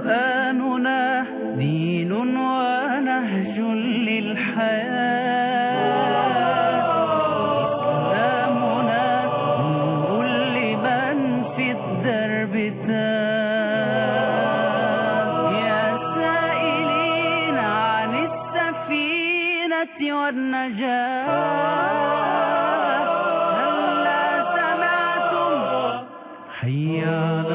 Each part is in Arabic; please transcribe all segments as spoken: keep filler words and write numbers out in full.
قرآننا دين ونهج للحياة، إسلامنا نور لمن في الدرب تاه. يا سائلين عن السفينة والنجاة، هلا سمعتم حي على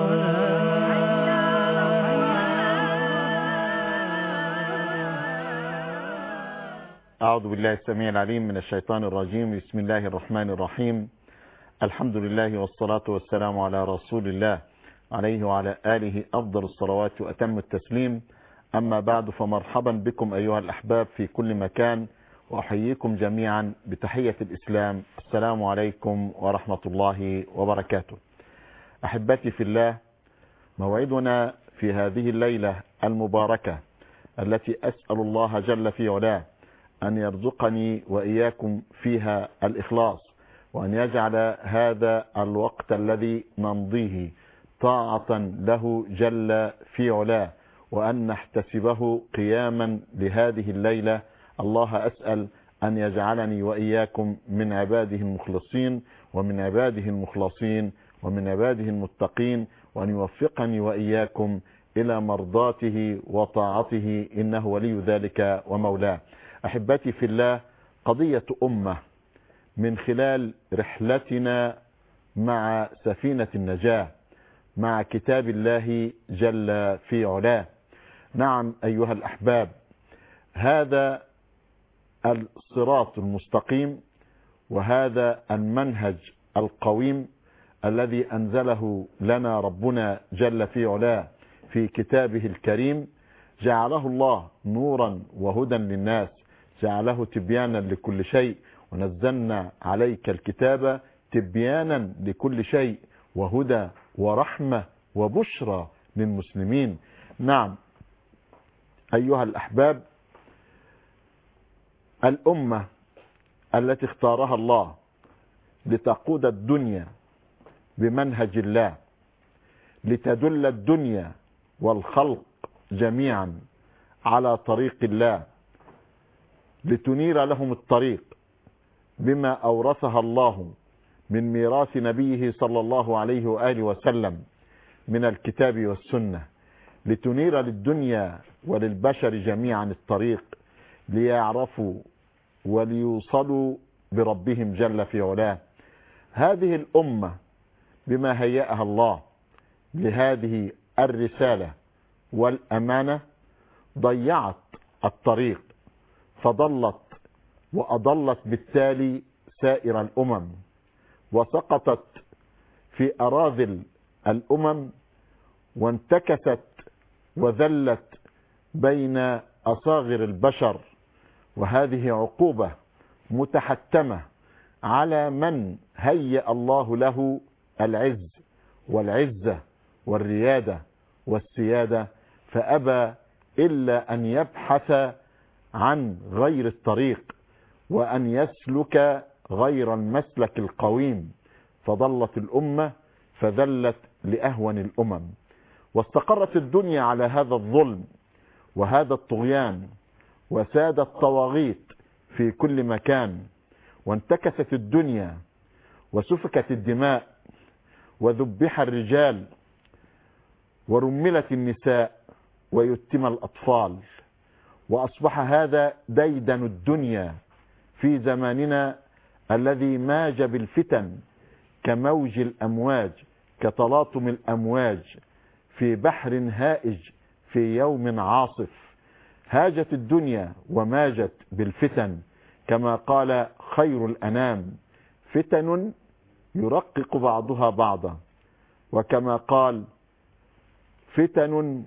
أعوذ بالله السميع العليم من الشيطان الرجيم. بسم الله الرحمن الرحيم. الحمد لله والصلاة والسلام على رسول الله عليه وعلى آله أفضل الصلوات وأتم التسليم. أما بعد، فمرحبا بكم أيها الأحباب في كل مكان، وأحييكم جميعا بتحية الإسلام. السلام عليكم ورحمة الله وبركاته. أحبتي في الله، موعدنا في هذه الليلة المباركة التي أسأل الله جل في علاه أن يرزقني وإياكم فيها الإخلاص، وأن يجعل هذا الوقت الذي نمضيه طاعة له جل في علاه، وأن نحتسبه قياما لهذه الليلة. الله أسأل أن يجعلني وإياكم من عباده المخلصين، ومن عباده المخلصين، ومن عباده المتقين، وأن يوفقني وإياكم إلى مرضاته وطاعته، إنه ولي ذلك ومولاه. أحبتي في الله، قضية أمة من خلال رحلتنا مع سفينة النجاة، مع كتاب الله جل في علاه. نعم أيها الأحباب، هذا الصراط المستقيم، وهذا المنهج القويم الذي أنزله لنا ربنا جل في علاه في كتابه الكريم، جعله الله نورا وهدى للناس، جعله تبيانا لكل شيء، ونزلنا عليك الكتاب تبيانا لكل شيء، وهدى ورحمة وبشرى للمسلمين. نعم أيها الأحباب، الأمة التي اختارها الله لتقود الدنيا بمنهج الله، لتدل الدنيا والخلق جميعا على طريق الله، لتنير لهم الطريق بما أورثها الله من ميراث نبيه صلى الله عليه وآله وسلم من الكتاب والسنة، لتنير للدنيا وللبشر جميعا الطريق، ليعرفوا وليوصلوا بربهم جل في علاه. هذه الأمة بما هيأها الله لهذه الرسالة والأمانة ضيعت الطريق، فضلت وأضلت بالتالي سائر الأمم، وسقطت في أراذل الأمم، وانتكست وذلت بين أصاغر البشر. وهذه عقوبة متحتمة على من هيأ الله له العز والعزة والريادة والسيادة، فأبى إلا أن يبحث عن غير الطريق، وأن يسلك غير المسلك القويم، فضلت الأمة فذلت لأهون الأمم، واستقرت الدنيا على هذا الظلم وهذا الطغيان، وساد الطواغيت في كل مكان، وانتكست الدنيا، وسفكت الدماء، وذبح الرجال، ورملت النساء، ويتم الأطفال. وأصبح هذا ديدن الدنيا في زماننا الذي ماج بالفتن كموج الأمواج، كتلاطم الأمواج في بحر هائج في يوم عاصف. هاجت الدنيا وماجت بالفتن، كما قال خير الأنام: فتن يرقق بعضها بعضا. وكما قال: فتن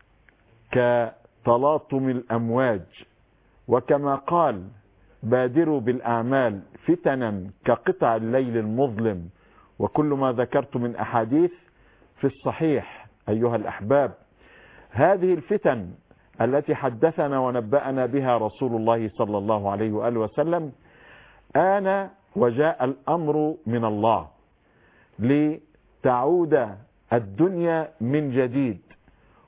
كتلاطم الأمواج. وكما قال: بادروا بالأعمال فتنا كقطع الليل المظلم. وكل ما ذكرت من أحاديث في الصحيح أيها الأحباب. هذه الفتن التي حدثنا ونبأنا بها رسول الله صلى الله عليه وآله وسلم آن وجاء الأمر من الله لتعود الدنيا من جديد،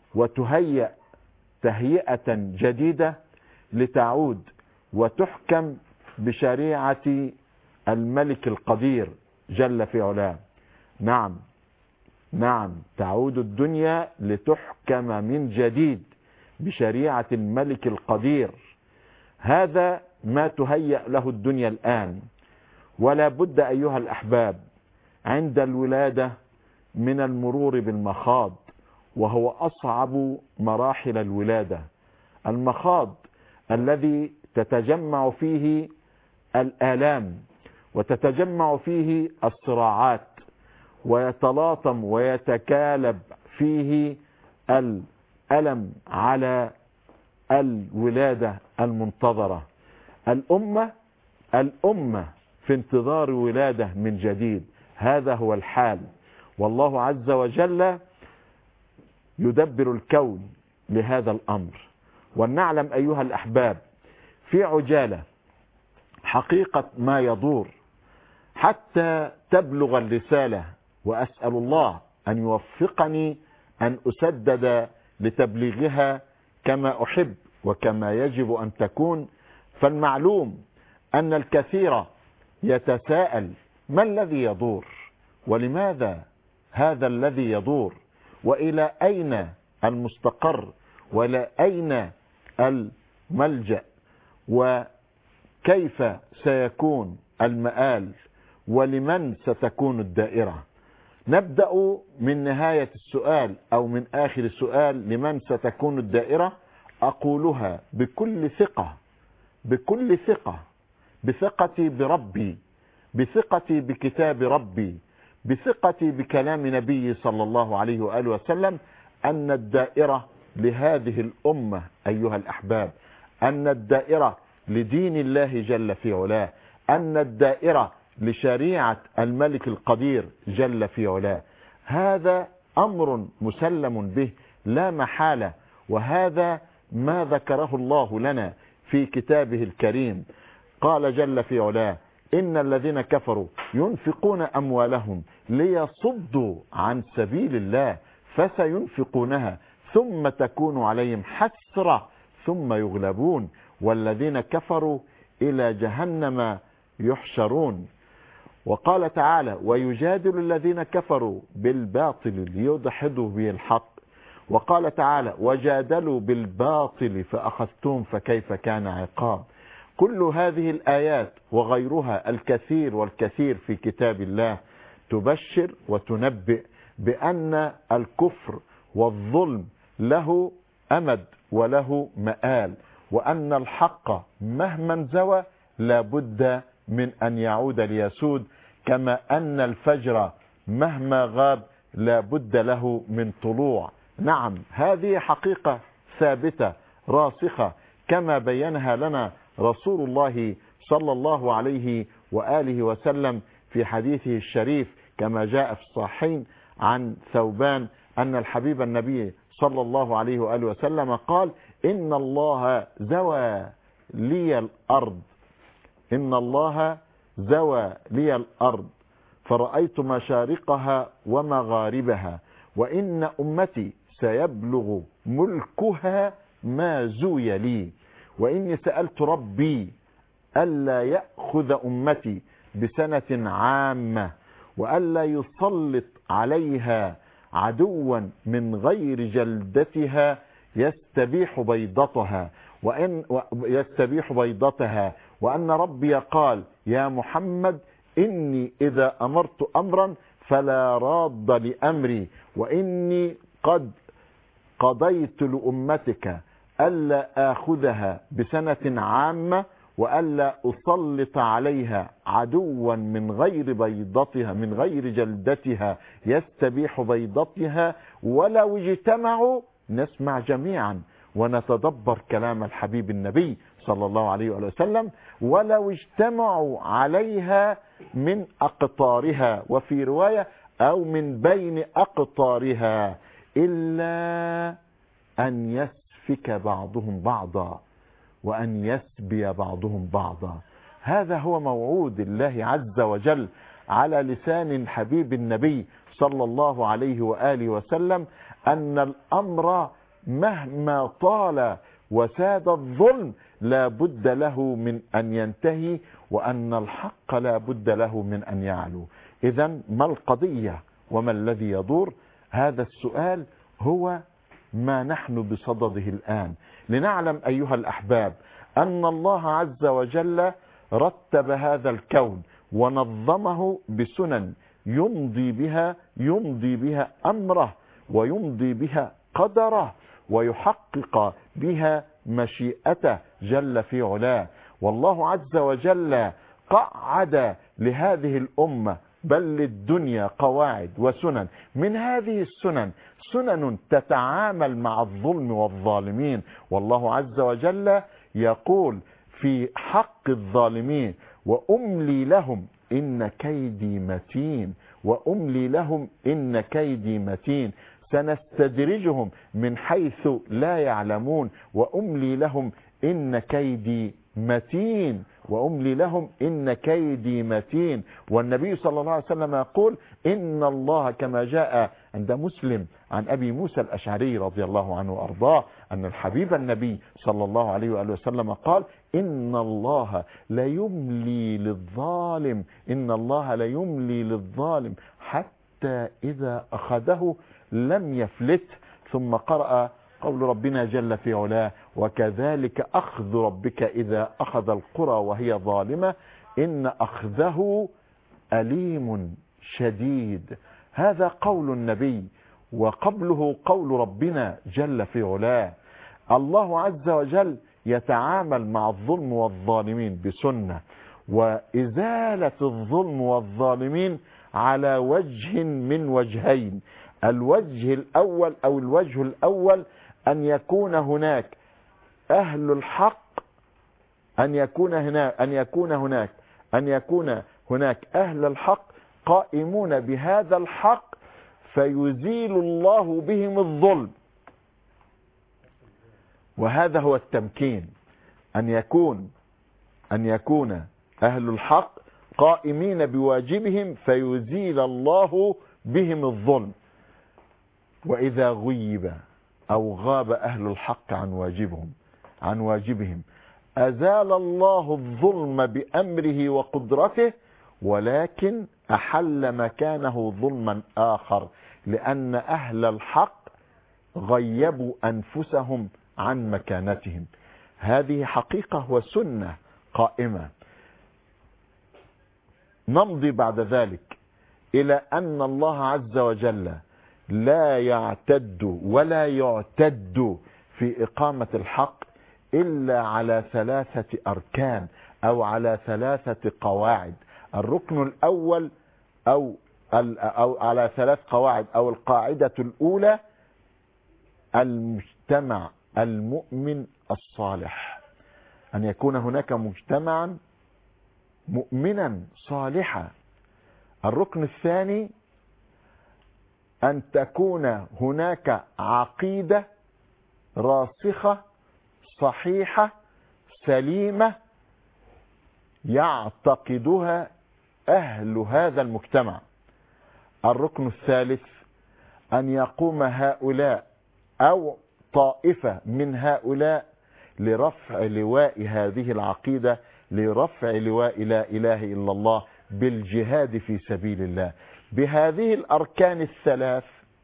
وتهيأ تهيئة جديدة لتعود وتحكم بشريعة الملك القدير جل في علاه. نعم نعم تعود الدنيا لتحكم من جديد بشريعة الملك القدير. هذا ما تهيأ له الدنيا الآن. ولا بد أيها الأحباب عند الولادة من المرور بالمخاض، وهو أصعب مراحل الولادة. المخاض الذي تتجمع فيه الآلام وتتجمع فيه الصراعات ويتلاطم ويتكالب فيه الألم على الولادة المنتظرة. الأمة الأمة في انتظار ولادة من جديد. هذا هو الحال، والله عز وجل يدبر الكون لهذا الأمر. ولنعلم أيها الأحباب في عجالة حقيقة ما يدور حتى تبلغ الرسالة، وأسأل الله أن يوفقني أن أسدد لتبليغها كما أحب وكما يجب أن تكون. فالمعلوم أن الكثير يتساءل: ما الذي يدور؟ ولماذا هذا الذي يدور؟ وإلى أين المستقر؟ وإلى أين الملجأ؟ وكيف سيكون المآل؟ ولمن ستكون الدائرة؟ نبدأ من نهاية السؤال أو من آخر السؤال: لمن ستكون الدائرة؟ أقولها بكل ثقة بكل ثقة بثقتي بربي، بثقتي بكتاب ربي، بثقتي بكلام نبي صلى الله عليه وآله وسلم، أن الدائرة لهذه الأمة أيها الأحباب، أن الدائرة لدين الله جل في علاه، أن الدائرة لشريعة الملك القدير جل في علاه. هذا أمر مسلم به لا محالة، وهذا ما ذكره الله لنا في كتابه الكريم. قال جل في علاه: إن الذين كفروا ينفقون أموالهم ليصدوا عن سبيل الله فسينفقونها ثم تكون عليهم حسرة ثم يغلبون والذين كفروا إلى جهنم يحشرون. وقال تعالى: ويجادل الذين كفروا بالباطل ليدحضوا به الحق. وقال تعالى: وجادلوا بالباطل فأخذتهم فكيف كان عقاب. كل هذه الآيات وغيرها الكثير والكثير في كتاب الله تبشر وتنبئ بأن الكفر والظلم له أمد وله مآل، وأن الحق مهما زوى لا بد من أن يعود ليسود، كما أن الفجر مهما غاب لا بد له من طلوع. نعم، هذه حقيقة ثابتة راسخة كما بينها لنا رسول الله صلى الله عليه وآله وسلم في حديثه الشريف، كما جاء في الصحيحين عن ثوبان أن الحبيب النبي صلى الله عليه وآله وسلم قال: إن الله زوى لي الأرض إن الله زوى لي الأرض فرأيت مشارقها ومغاربها، وإن أمتي سيبلغ ملكها ما زوي لي، وإني سألت ربي ألا يأخذ أمتي بسنة عامة وألا يسلط عليها عدوا من غير جلدتها يستبيح بيضتها وإن يستبيح بيضتها وأن ربي قال: يا محمد إني إذا أمرت أمرا فلا راد لأمري، وإني قد قضيت لأمتك ألا آخذها بسنة عامة وألا أسلط عليها عدوا من غير بيضتها من غير جلدتها يستبيح بيضتها، ولو اجتمعوا. نسمع جميعا ونتدبر كلام الحبيب النبي صلى الله عليه وسلم: ولو اجتمعوا عليها من أقطارها، وفي رواية أو من بين أقطارها، إلا أن يسفك بعضهم بعضا وأن يسبي بعضهم بعضا. هذا هو موعود الله عز وجل على لسان حبيب النبي صلى الله عليه وآله وسلم أن الأمر مهما طال وساد الظلم لا بد له من أن ينتهي، وأن الحق لا بد له من أن يعلو. إذن ما القضية وما الذي يدور؟ هذا السؤال هو ما نحن بصدده الآن، لنعلم أيها الأحباب أن الله عز وجل رتب هذا الكون ونظمه بسنن يمضي بها يمضي بها أمره ويمضي بها قدره ويحقق بها مشيئته جل في علاه. والله عز وجل قعد لهذه الأمة بل للدنيا قواعد وسنن، من هذه السنن سنن تتعامل مع الظلم والظالمين. والله عز وجل يقول في حق الظالمين: وأملي لهم إن كيدي متين، وأملي لهم إن كيدي متين، سنستدرجهم من حيث لا يعلمون، وأملي لهم إن كيدي متين، وأملي لهم إن كيدي متين. والنبي صلى الله عليه وسلم يقول: إن الله كما جاء عند مسلم عن أبي موسى الأشعري رضي الله عنه وأرضاه أن الحبيب النبي صلى الله عليه وآله وسلم قال: إن الله لا يملي للظالم إن الله لا يملي للظالم حتى إذا أخذه لم يفلت. ثم قرأ قول ربنا جل في علاه: وكذلك أخذ ربك إذا أخذ القرى وهي ظالمة إن أخذه أليم شديد. هذا قول النبي، وقبله قول ربنا جل في علاه. الله عز وجل يتعامل مع الظلم والظالمين بسنة، وإزالة الظلم والظالمين على وجه من وجهين. الوجه الأول أو الوجه الأول أن يكون هناك أهل الحق، أن يكون هناك أن يكون هناك أن يكون هناك أهل الحق قائمون بهذا الحق فيزيل الله بهم الظلم، وهذا هو التمكين. أن يكون أن يكون أهل الحق قائمين بواجبهم فيزيل الله بهم الظلم. وإذا غيب أو غاب أهل الحق عن واجبهم عن واجبهم أزال الله الظلم بأمره وقدرته، ولكن أحل مكانه ظلما آخر، لأن أهل الحق غيبوا أنفسهم عن مكانتهم. هذه حقيقة وسنة قائمة. نمضي بعد ذلك إلى أن الله عز وجل لا يعتد ولا يعتد في إقامة الحق إلا على ثلاثة أركان أو على ثلاثة قواعد. الركن الأول أو, أو على ثلاث قواعد، أو القاعدة الأولى: المجتمع المؤمن الصالح، أن يكون هناك مجتمعا مؤمنا صالحا. الركن الثاني: أن تكون هناك عقيدة راسخة صحيحة سليمة يعتقدها أهل هذا المجتمع. الركن الثالث: أن يقوم هؤلاء أو طائفة من هؤلاء لرفع لواء هذه العقيدة، لرفع لواء لا إله إلا الله، بالجهاد في سبيل الله. بهذه الأركان الثلاث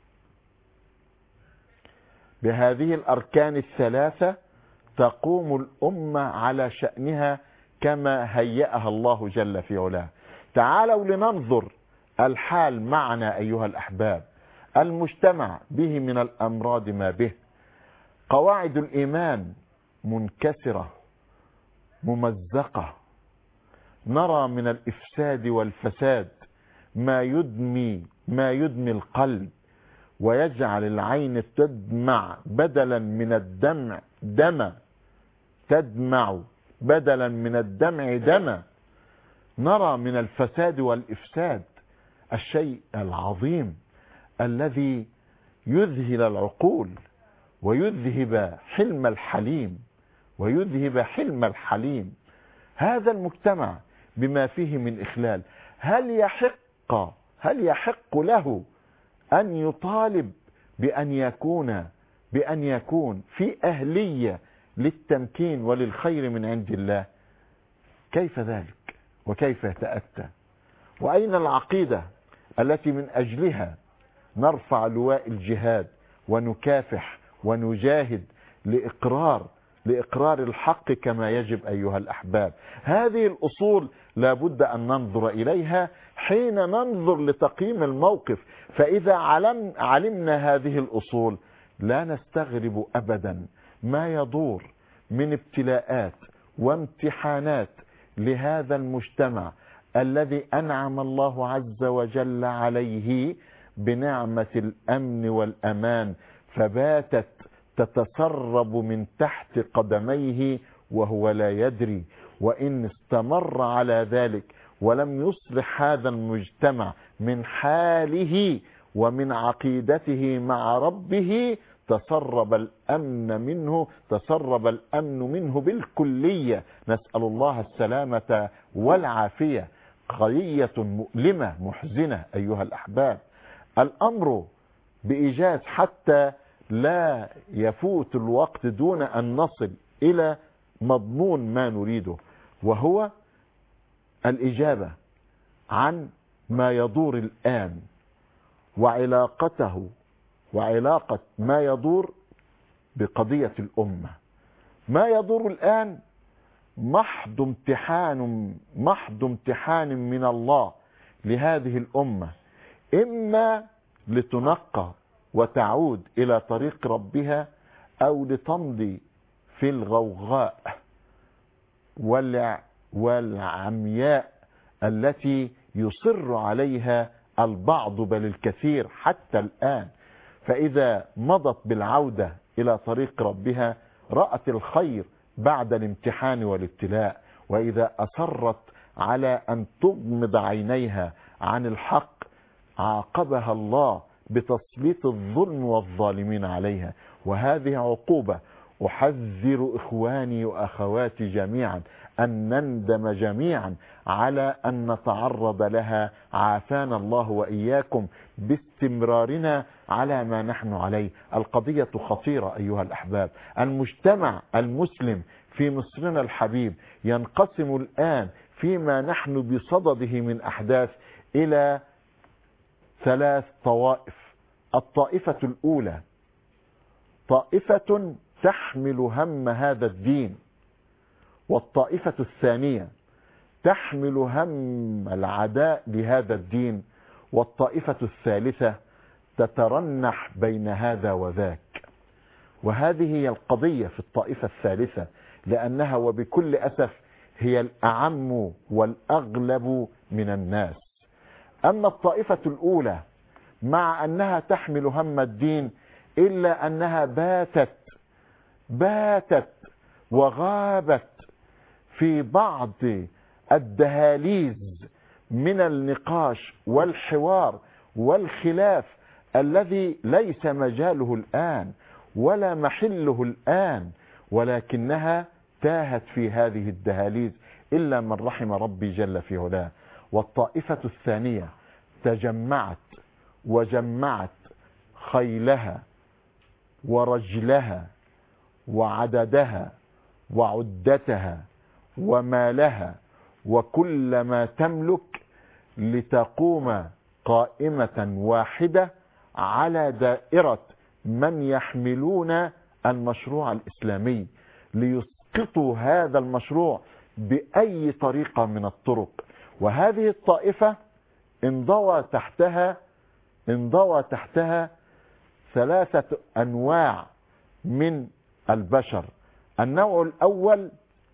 بهذه الأركان الثلاثة تقوم الأمة على شأنها كما هيأها الله جل في علاه. تعالوا لننظر الحال معنا أيها الأحباب. المجتمع به من الأمراض ما به. قواعد الإيمان منكسرة ممزقة. نرى من الإفساد والفساد ما يدمي ما يدمي القلب ويجعل العين تدمع بدلا من الدمع دما تدمع بدلا من الدمع دما. نرى من الفساد والإفساد الشيء العظيم الذي يذهل العقول ويذهب حلم الحليم ويذهب حلم الحليم. هذا المجتمع بما فيه من إخلال، هل يحق هل يحق له أن يطالب بأن يكون بأن يكون في أهلية للتمكين وللخير من عند الله؟ كيف ذلك وكيف يتأتى؟ وأين العقيدة التي من أجلها نرفع لواء الجهاد ونكافح ونجاهد لإقرار لإقرار الحق كما يجب أيها الأحباب؟ هذه الأصول لابد أن ننظر إليها حين ننظر لتقييم الموقف. فإذا علم علمنا هذه الأصول لا نستغرب أبدا ما يدور من ابتلاءات وامتحانات لهذا المجتمع الذي أنعم الله عز وجل عليه بنعمة الأمن والأمان، فباتت تتسرب من تحت قدميه وهو لا يدري. وإن استمر على ذلك ولم يصلح هذا المجتمع من حاله ومن عقيدته مع ربه تسرب الأمن منه تسرب الأمن منه بالكلية. نسأل الله السلامة والعافية. قضية مؤلمة محزنة أيها الأحباب. الأمر بإيجاز حتى لا يفوت الوقت دون أن نصل إلى مضمون ما نريده، وهو الإجابة عن ما يدور الآن وعلاقته وعلاقة ما يدور بقضية الأمة. ما يدور الآن محض امتحان محض امتحان من الله لهذه الأمة، إما لتنقى وتعود إلى طريق ربها أو لتمضي في الغوغاء والعمياء التي يصر عليها البعض بل الكثير حتى الآن. فإذا مضت بالعودة إلى طريق ربها رأت الخير بعد الامتحان والابتلاء، وإذا أصرت على أن تغمض عينيها عن الحق عاقبها الله بتسليط الظلم والظالمين عليها. وهذه عقوبة أحذر إخواني وأخواتي جميعا أن نندم جميعا على أن نتعرض لها، عافانا الله وإياكم باستمرارنا على ما نحن عليه. القضية خطيرة أيها الأحباب. المجتمع المسلم في مصرنا الحبيب ينقسم الآن فيما نحن بصدده من أحداث إلى ثلاث طوائف. الطائفة الأولى طائفة تحمل هم هذا الدين، والطائفة الثانية تحمل هم العداء لهذا الدين، والطائفة الثالثة تترنح بين هذا وذاك. وهذه هي القضية في الطائفة الثالثة، لأنها وبكل أسف هي الأعم والأغلب من الناس. أما الطائفة الأولى مع أنها تحمل هم الدين إلا أنها باتت باتت وغابت في بعض الدهاليز من النقاش والحوار والخلاف الذي ليس مجاله الآن ولا محله الآن، ولكنها تاهت في هذه الدهاليز إلا من رحم ربي جل في علاه. والطائفة الثانية تجمعت وجمعت خيلها ورجلها وعددها وعدتها ومالها وكل ما تملك لتقوم قائمة واحدة على دائرة من يحملون المشروع الإسلامي ليسقطوا هذا المشروع بأي طريقة من الطرق. وهذه الطائفة انضوى تحتها انضوى تحتها ثلاثة أنواع من البشر. النوع الأول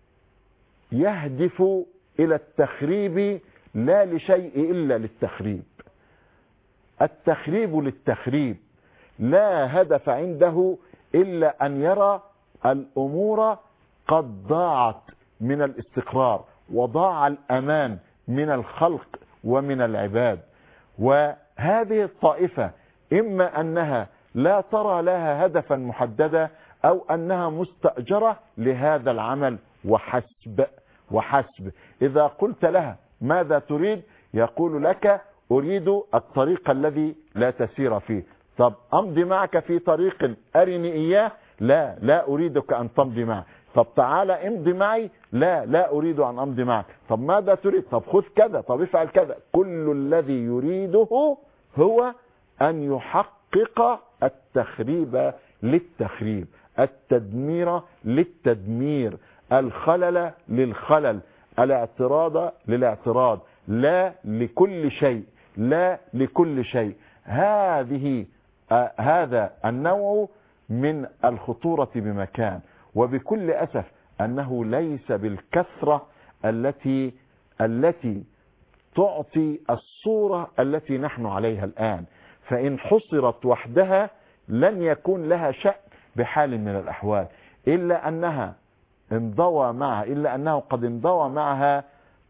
يهدف إلى التخريب لا لشيء إلا للتخريب. التخريب للتخريب، لا هدف عنده إلا أن يرى الأمور قد ضاعت من الاستقرار وضاع الأمان من الخلق ومن العباد. وهذه الطائفة إما أنها لا ترى لها هدفا محددا أو أنها مستأجرة لهذا العمل وحسب وحسب. إذا قلت لها ماذا تريد يقول لك أريد الطريق الذي لا تسير فيه. طب أمضي معك في طريق أرني إياه؟ لا لا أريدك أن تمضي معي. طب تعالى امضي معي؟ لا لا أريد أن أمضي معك. طب ماذا تريد؟ طب خذ كذا، طب افعل كذا. كل الذي يريده هو أن يحقق التخريب للتخريب، التدمير للتدمير، الخلل للخلل، الاعتراض للاعتراض، لا لكل شيء، لا لكل شيء. هذه آه هذا النوع من الخطورة بمكان، وبكل أسف أنه ليس بالكثرة التي التي تعطي الصورة التي نحن عليها الآن. فإن حصرت وحدها لن يكون لها شأن بحال من الأحوال، إلا أنها انضوى معها إلا أنه قد انضوى معها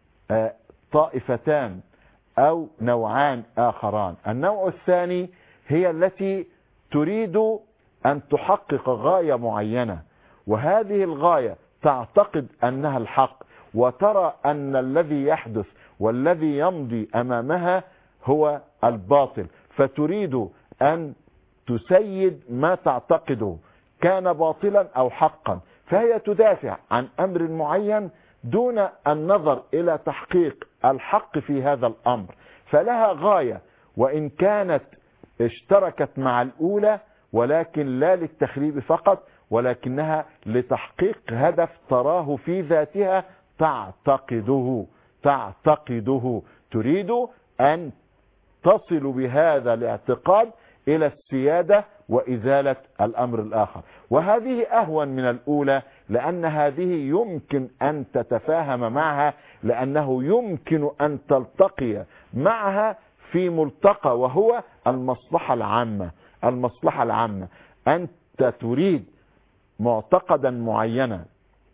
طائفتان أو نوعان آخران. النوع الثاني هي التي تريد أن تحقق غاية معينة، وهذه الغاية تعتقد أنها الحق، وترى أن الذي يحدث والذي يمضي أمامها هو الباطل، فتريد أن تسيد ما تعتقده كان باطلا أو حقا. فهي تدافع عن أمر معين دون النظر إلى تحقيق الحق في هذا الأمر. فلها غاية، وإن كانت اشتركت مع الأولى ولكن لا للتخريب فقط، ولكنها لتحقيق هدف تراه في ذاتها تعتقده تعتقده تريد أن تصل بهذا الاعتقاد إلى السيادة وإزالة الأمر الآخر. وهذه أهون من الأولى، لأن هذه يمكن أن تتفاهم معها، لأنه يمكن أن تلتقي معها في ملتقى، وهو المصلحة العامة. المصلحة العامة أنت تريد معتقدا معينا،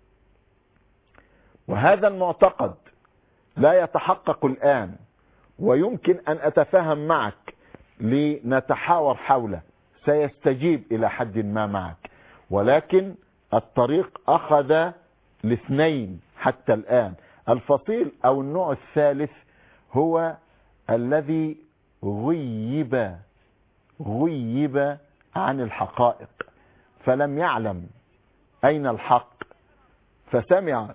وهذا المعتقد لا يتحقق الآن، ويمكن أن أتفاهم معك لنتحاور حوله، سيستجيب إلى حد ما معك، ولكن الطريق أخذ الاثنين حتى الآن. الفصيل أو النوع الثالث هو الذي غيب غيب عن الحقائق، فلم يعلم أين الحق، فسمع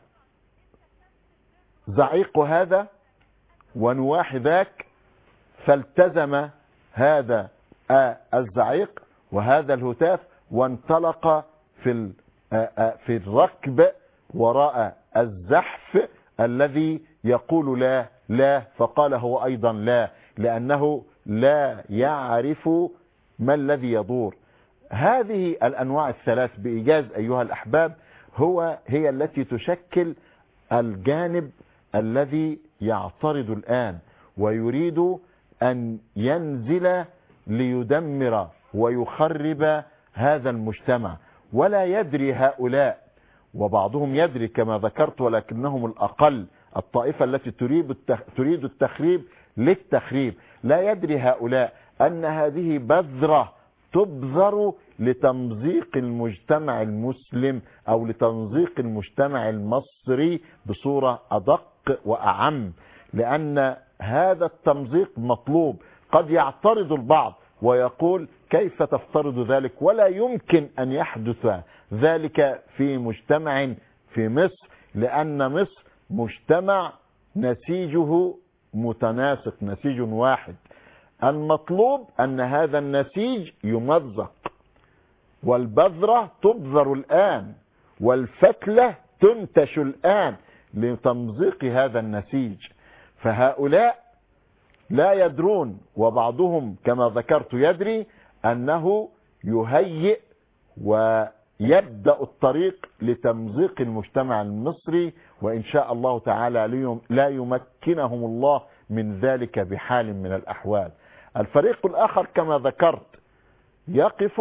زعيق هذا ونواح ذاك، فالتزم هذا الزعيق وهذا الهتاف، وانطلق في في الركب وراء الزحف الذي يقول لا لا، فقال هو أيضا لا، لأنه لا يعرف ما الذي يدور. هذه الأنواع الثلاث بإيجاز أيها الأحباب هو هي التي تشكل الجانب الذي يعترض الآن ويريد أن ينزل ليدمر ويخرب هذا المجتمع. ولا يدري هؤلاء، وبعضهم يدري كما ذكرت ولكنهم الأقل، الطائفة التي تريد التخريب للتخريب، لا يدري هؤلاء أن هذه بذرة تبذر لتمزيق المجتمع المسلم أو لتمزيق المجتمع المصري بصورة أدق وأعم، لأن هذا التمزيق مطلوب. قد يعترض البعض ويقول كيف تفترض ذلك؟ ولا يمكن أن يحدث ذلك في مجتمع في مصر، لأن مصر مجتمع نسيجه متناسق، نسيج واحد. المطلوب أن هذا النسيج يمزق، والبذرة تبذر الآن، والفتلة تنتش الآن لتمزيق هذا النسيج. فهؤلاء لا يدرون، وبعضهم كما ذكرت يدري أنه يهيئ ويبدأ الطريق لتمزيق المجتمع المصري، وإن شاء الله تعالى لا يمكنهم الله من ذلك بحال من الأحوال. الفريق الآخر كما ذكرت يقف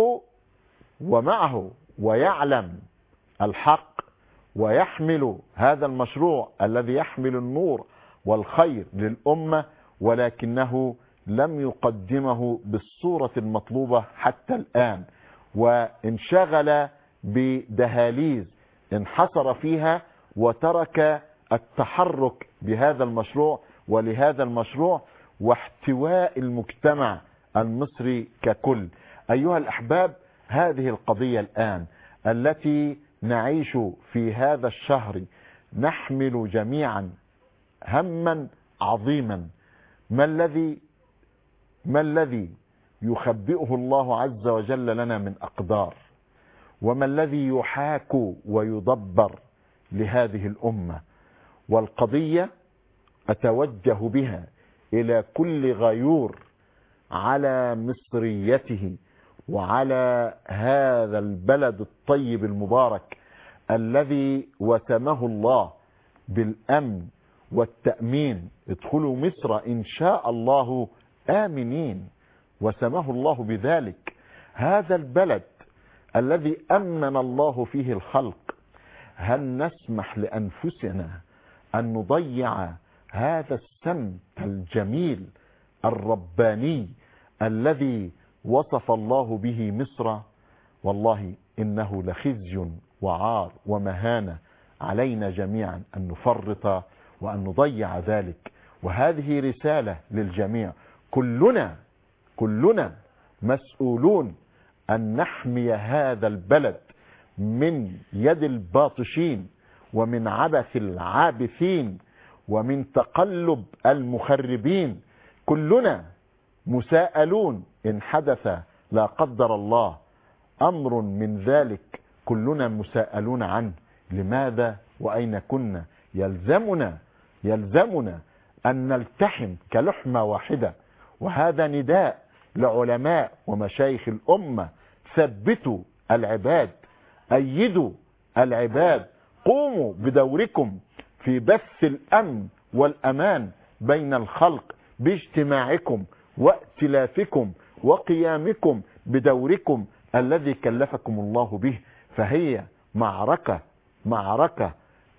ومعه ويعلم الحق ويحمل هذا المشروع الذي يحمل النور والخير للأمة، ولكنه لم يقدمه بالصورة المطلوبة حتى الآن، وانشغل بدهاليز انحصر فيها وترك التحرك بهذا المشروع ولهذا المشروع واحتواء المجتمع المصري ككل. أيها الأحباب، هذه القضية الآن التي نعيش في هذا الشهر نحمل جميعا هما عظيما. ما الذي ما الذي يخبئه الله عز وجل لنا من أقدار؟ وما الذي يحاك ويدبر لهذه الأمة؟ والقضية أتوجه بها إلى كل غيور على مصريته وعلى هذا البلد الطيب المبارك الذي وسمه الله بالأمن والتأمين. ادخلوا مصر إن شاء الله آمنين، وسمه الله بذلك. هذا البلد الذي أمن الله فيه الخلق، هل نسمح لأنفسنا أن نضيع هذا السمت الجميل الرباني الذي وصف الله به مصر؟ والله إنه لخزي وعار ومهانة علينا جميعا أن نفرط وأن نضيع ذلك. وهذه رسالة للجميع، كلنا كلنا مسؤولون أن نحمي هذا البلد من يد الباطشين ومن عبث العابثين ومن تقلب المخربين. كلنا مساءلون إن حدث لا قدر الله أمر من ذلك، كلنا مساءلون عنه. لماذا وأين كنا؟ يلزمنا يلزمنا أن نلتحم كلحمة واحدة. وهذا نداء لعلماء ومشايخ الأمة: ثبتوا العباد، أيدوا العباد، قوموا بدوركم في بث الأمن والأمان بين الخلق باجتماعكم وائتلافكم وقيامكم بدوركم الذي كلفكم الله به. فهي معركة معركة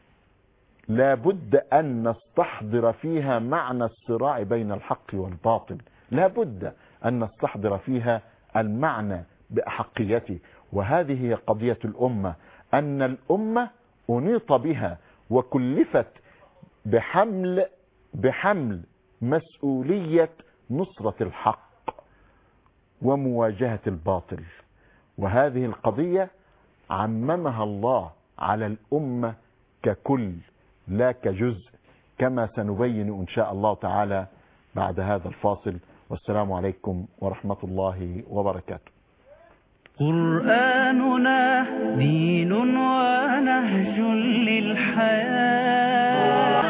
لا بد أن نستحضر فيها معنى الصراع بين الحق والباطل، لا بد أن نستحضر فيها المعنى بأحقيته. وهذه هي قضية الأمة، أن الأمة أنيط بها وكلفت بحمل بحمل مسؤولية نصرة الحق ومواجهة الباطل. وهذه القضية عممها الله على الأمة ككل لا كجزء، كما سنبين إن شاء الله تعالى بعد هذا الفاصل. والسلام عليكم ورحمة الله وبركاته. قرآننا دين ونهج للحياة.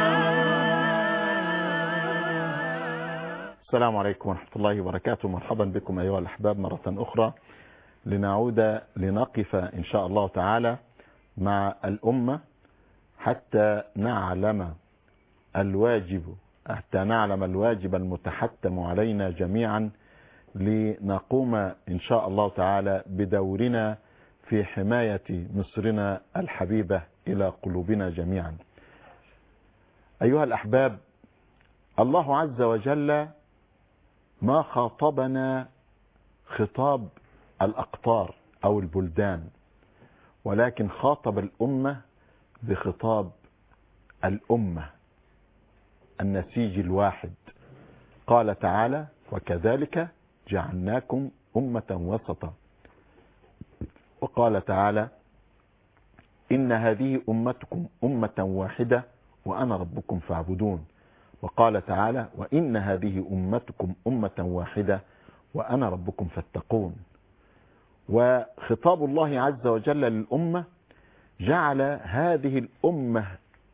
السلام عليكم ورحمة الله وبركاته. مرحبا بكم أيها الأحباب مرة أخرى، لنعود لنقف إن شاء الله تعالى مع الأمة حتى نعلم الواجب حتى نعلم الواجب المتحتم علينا جميعا، لنقوم إن شاء الله تعالى بدورنا في حماية مصرنا الحبيبة إلى قلوبنا جميعا. أيها الأحباب، الله عز وجل ما خاطبنا خطاب الأقطار أو البلدان، ولكن خاطب الأمة بخطاب الأمة النسيج الواحد. قال تعالى: وكذلك جعلناكم أمة وسطا. وقال تعالى: إن هذه أمتكم أمة واحدة وأنا ربكم فاعبدون. وقال تعالى: وإن هذه أمتكم أمة واحدة وأنا ربكم فاتقون. وخطاب الله عز وجل للأمة جعل هذه الأمة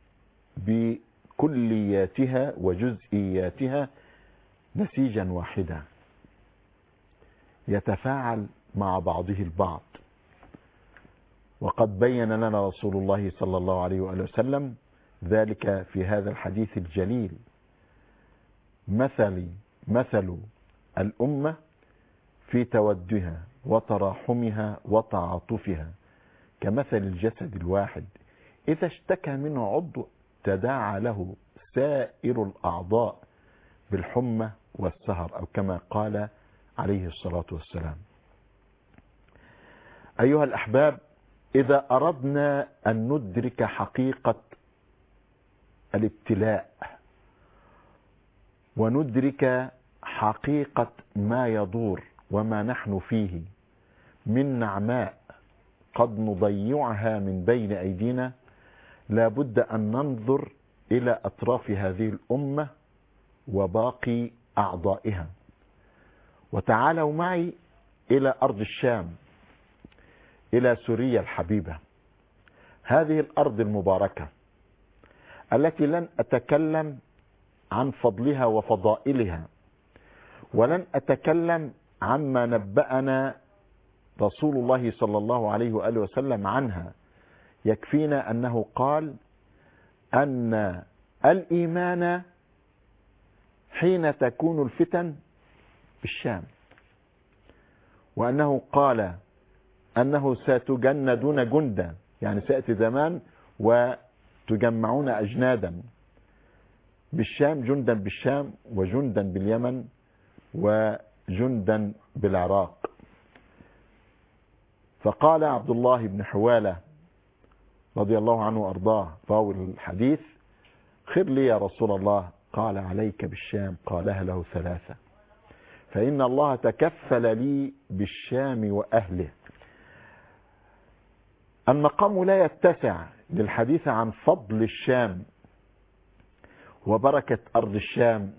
بكلياتها وجزئياتها نسيجا واحدا يتفاعل مع بعضه البعض. وقد بين لنا رسول الله صلى الله عليه وآله وسلم ذلك في هذا الحديث الجليل: مثل مثل الأمة في تودها وتراحمها وتعاطفها كمثل الجسد الواحد إذا اشتكى منه عضو تداعى له سائر الأعضاء بالحمى والسهر، أو كما قال عليه الصلاة والسلام. أيها الأحباب، إذا أردنا أن ندرك حقيقة الابتلاء وندرك حقيقة ما يدور وما نحن فيه من نعماء قد نضيعها من بين أيدينا، لا بد أن ننظر إلى أطراف هذه الأمة وباقي أعضائها. وتعالوا معي إلى أرض الشام، إلى سوريا الحبيبة، هذه الأرض المباركة التي لن أتكلم عن فضلها وفضائلها، ولن أتكلم عما نبأنا رسول الله صلى الله عليه وآله وسلم عنها. يكفينا أنه قال أن الإيمان حين تكون الفتن بالشام، وأنه قال أنه ستجندون جندا، يعني سيأتي زمان وتجمعون أجنادا بالشام، جندا بالشام وجندا باليمن وجندا بالعراق. فقال عبد الله بن حوالة رضي الله عنه وأرضاه راوي الحديث: خر لي يا رسول الله. قال: عليك بالشام. قالها له ثلاثة، فإن الله تكفل لي بالشام وأهله. المقام لا يتسع للحديث عن فضل الشام وبركة أرض الشام،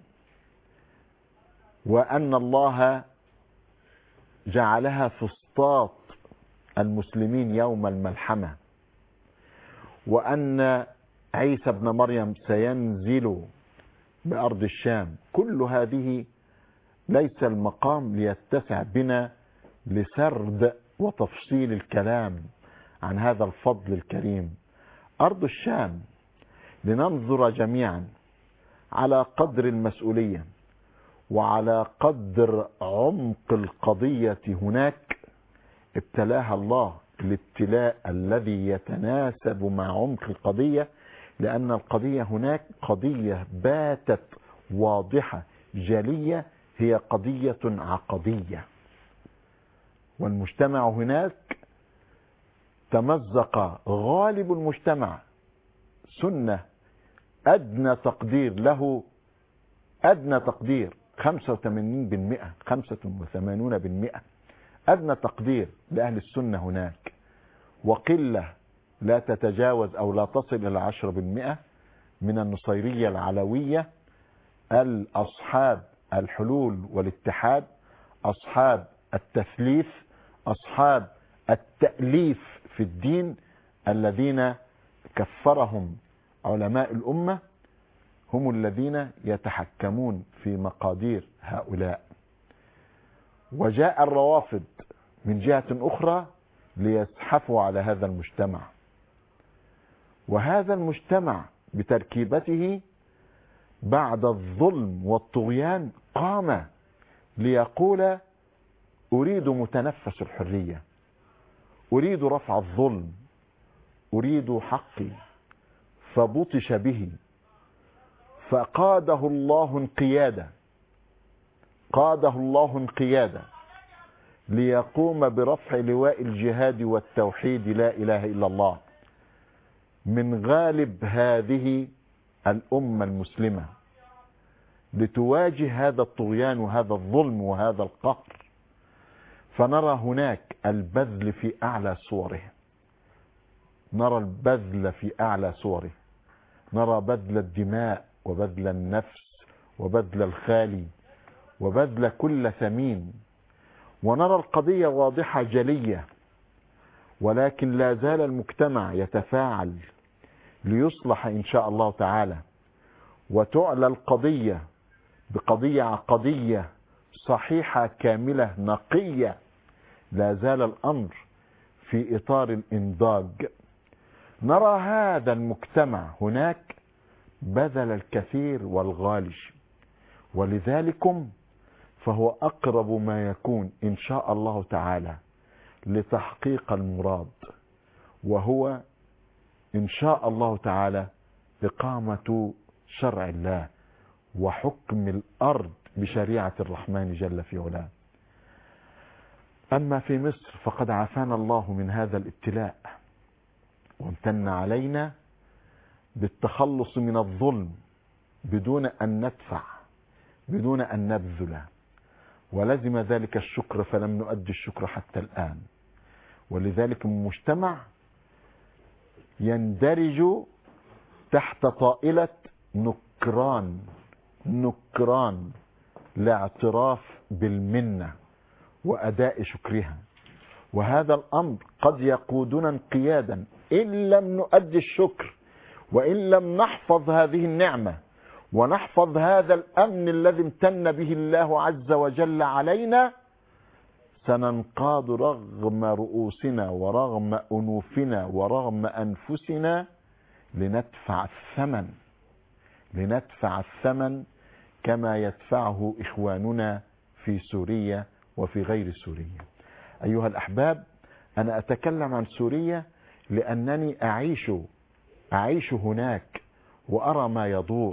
وأن الله جعلها فسطاط المسلمين يوم الملحمة، وأن عيسى ابن مريم سينزل بأرض الشام. كل هذه ليس المقام ليتسع بنا لسرد وتفصيل الكلام عن هذا الفضل الكريم. أرض الشام لننظر جميعا على قدر المسؤولية وعلى قدر عمق القضية. هناك ابتلاها الله الابتلاء الذي يتناسب مع عمق القضية، لأن القضية هناك قضية باتت واضحة جلية، هي قضية عقدية. والمجتمع هناك تمزق غالب المجتمع، سنة أدنى تقدير له، أدنى تقدير خمسة وثمانين بالمئة، خمسة وثمانون بالمئة أدنى تقدير لأهل السنة هناك، وقلة لا تتجاوز أو لا تصل إلى عشرة بالمئة من النصيرية العلوية، الأصحاب الحلول والاتحاد، أصحاب التثليث، أصحاب التأليف في الدين، الذين كفرهم علماء الأمة، هم الذين يتحكمون في مقادير هؤلاء. وجاء الروافض من جهة أخرى ليزحفوا على هذا المجتمع، وهذا المجتمع بتركيبته بعد الظلم والطغيان قام ليقول: أريد متنفس الحرية، أريد رفع الظلم، أريد حقي. فبطش به، فقاده الله انقيادا، قاده الله انقيادا ليقوم برفع لواء الجهاد والتوحيد لا إله إلا الله من غالب هذه الأمة المسلمة، لتواجه هذا الطغيان وهذا الظلم وهذا القهر. فنرى هناك البذل في أعلى صوره، نرى البذل في أعلى صوره، نرى بذل الدماء وبذل النفس وبذل الخالي وبذل كل ثمين، ونرى القضية واضحة جلية، ولكن لا زال المجتمع يتفاعل ليصلح إن شاء الله تعالى، وتعلى القضية بقضية عقدية صحيحة كاملة نقية. لا زال الأمر في إطار الإنضاج. نرى هذا المجتمع هناك بذل الكثير والغالي، ولذلكم فهو أقرب ما يكون إن شاء الله تعالى لتحقيق المراد، وهو إن شاء الله تعالى إقامة شرع الله وحكم الأرض بشريعة الرحمن جل في علاه. أما في مصر فقد عافانا الله من هذا الابتلاء، وامتن علينا بالتخلص من الظلم بدون أن ندفع بدون أن نبذل، ولزم ذلك الشكر فلم نؤدي الشكر حتى الآن. ولذلك المجتمع يندرج تحت طائلة نكران نكران لاعتراف بالمنة وأداء شكرها، وهذا الأمر قد يقودنا انقيادا إن لم نؤدي الشكر، وإن لم نحفظ هذه النعمة ونحفظ هذا الأمن الذي امتن به الله عز وجل علينا، سننقاد رغم رؤوسنا ورغم أنوفنا ورغم أنفسنا لندفع الثمن لندفع الثمن كما يدفعه إخواننا في سوريا وفي غير سوريا. أيها الأحباب، أنا أتكلم عن سوريا لأنني أعيش أعيش هناك وأرى ما يدور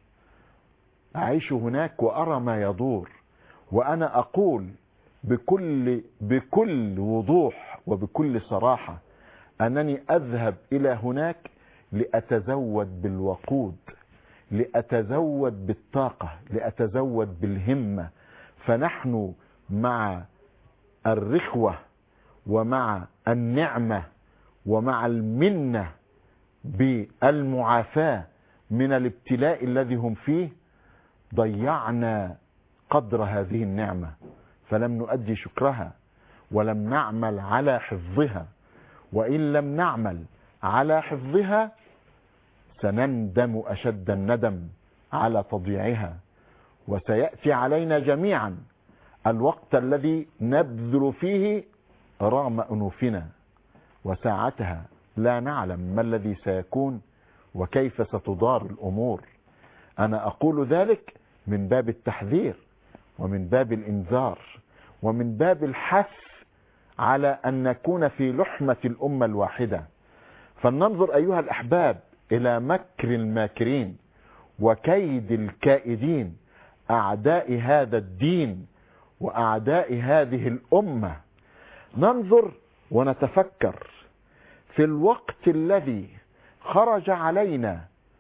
أعيش هناك وأرى ما يدور وأنا أقول بكل بكل وضوح وبكل صراحة أنني أذهب إلى هناك لأتزود بالوقود، لأتزود بالطاقة، لأتزود بالهمة. فنحن مع الرخوة ومع النعمة ومع المنة بالمعافاة من الابتلاء الذي هم فيه ضيعنا قدر هذه النعمة، فلم نؤدي شكرها ولم نعمل على حفظها، وإن لم نعمل على حفظها سنندم أشد الندم على تضييعها. وسيأتي علينا جميعا الوقت الذي نبذل فيه رغم أنوفنا، وساعتها لا نعلم ما الذي سيكون وكيف ستدار الأمور. أنا أقول ذلك من باب التحذير ومن باب الإنذار ومن باب الحث على أن نكون في لحمة الأمة الواحدة. فلننظر أيها الأحباب إلى مكر الماكرين وكيد الكائدين، أعداء هذا الدين وأعداء هذه الأمة. ننظر ونتفكر في الوقت الذي خرج علينا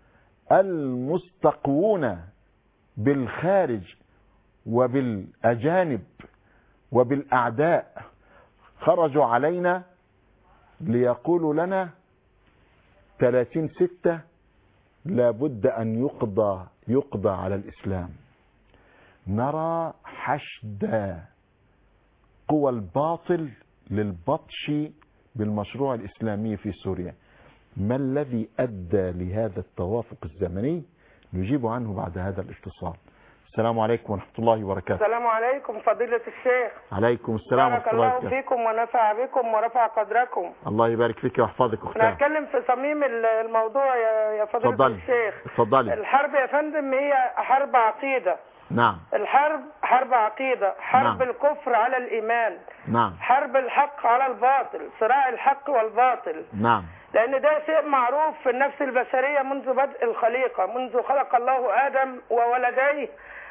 المستقوون بالخارج وبالأجانب وبالأعداء، خرجوا علينا ليقولوا لنا ثلاثين ستة لابد أن يقضى يقضى على الإسلام. نرى حشد قوى الباطل للبطش بالمشروع الإسلامي في سوريا. ما الذي أدى لهذا التوافق الزمني؟ نجيب عنه بعد هذا الاتصال. السلام عليكم ورحمة الله وبركاته. السلام عليكم فضيلة الشيخ. عليكم السلام ورحمة الله وبركاته. بارك الله فيكم ونفع بكم ورفع قدركم. الله يبارك فيك ويحفظك أختنا. أنا هتكلم في صميم الموضوع يا فضيلة فضلي. الشيخ. اتفضلي. الحرب يا فندم هي حرب عقيدة. نعم. الحرب حرب عقيدة، حرب نعم. الكفر على الإيمان. نعم. حرب الحق على الباطل، صراع الحق والباطل. نعم. لأن ده شيء معروف في النفس البشرية منذ بدء الخليقة، منذ خلق الله آدم وولديه.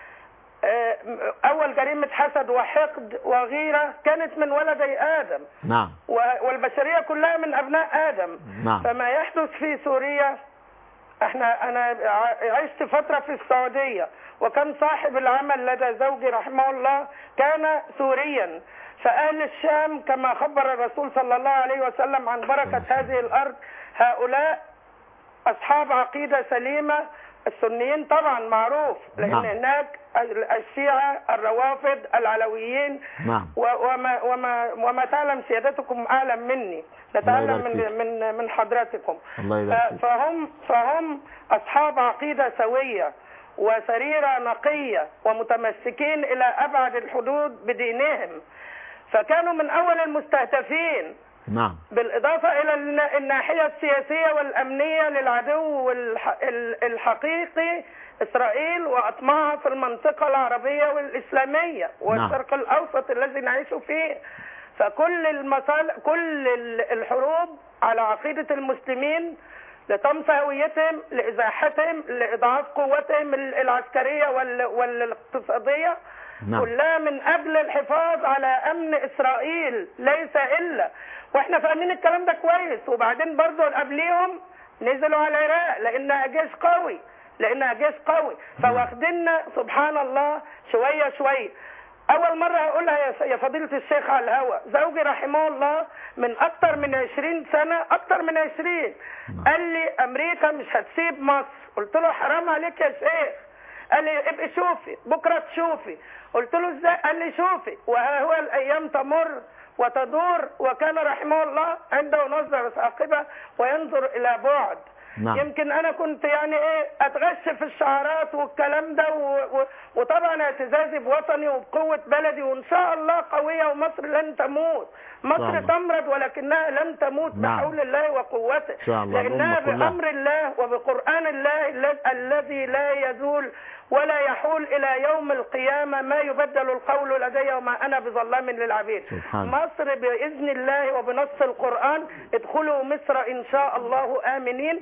أول جريمة حسد وحقد وغيرة كانت من ولدي آدم. نعم. والبشرية كلها من أبناء آدم. نعم. فما يحدث في سوريا، احنا أنا عشت فترة في السعودية، وكان صاحب العمل لدى زوجي رحمه الله كان سوريا. فأهل الشام كما خبر الرسول صلى الله عليه وسلم عن بركة هذه الأرض، هؤلاء أصحاب عقيدة سليمة. السنيين طبعا معروف، لأن نعم. هناك الشيعة، الروافض، العلويين. نعم. وما وما وما تعلم سيادتكم أعلم مني، نتعلم من من من حضراتكم. فهم فهم أصحاب عقيدة سوية وسريرة نقية ومتمسكين إلى أبعد الحدود بدينهم، فكانوا من أول المستهدفين. نعم. بالإضافة إلى الناحية السياسية والأمنية للعدو الحقيقي إسرائيل وأطماعها في المنطقة العربية والإسلامية والشرق نعم. الأوسط الذي نعيش فيه. فكل المصالح، كل الحروب على عقيدة المسلمين لطمس هويتهم، لإزاحتهم، لإضعاف قوتهم العسكرية والاقتصادية. نعم. كلها من أجل الحفاظ على أمن إسرائيل ليس إلا. وإحنا فاهمين الكلام ده كويس. وبعدين برضو قبليهم نزلوا على العراق لأنها جيش قوي، لانها جيش قوي، فواخديننا سبحان الله شويه شويه. اول مره هقولها يا فضيله الشيخ على الهوا، زوجي رحمه الله من اكتر من عشرين سنه، اكتر من عشرين، قال لي امريكا مش هتسيب مصر. قلت له حرام عليك يا شيخ. قال لي ابقي شوفي بكره تشوفي. قلت له ازاي؟ قال لي شوفي وها هو الايام تمر وتدور، وكان رحمه الله عنده نظره ثاقبه وينظر الى بعد. نعم. يمكن انا كنت يعني ايه اتغش في الشعارات والكلام ده و... و... وطبعا اعتزازي بوطني وبقوه بلدي، وان شاء الله قويه ومصر لن تموت. مصر تمرض ولكنها لن تموت. نعم. بحول الله وقوته، لانها بامر الله وبقران الله الذي لا يزول ولا يحول الى يوم القيامه، ما يبدل القول لدي وما انا بظلام للعبيد. سبحان. مصر باذن الله وبنص القران ادخلوا مصر ان شاء الله امنين.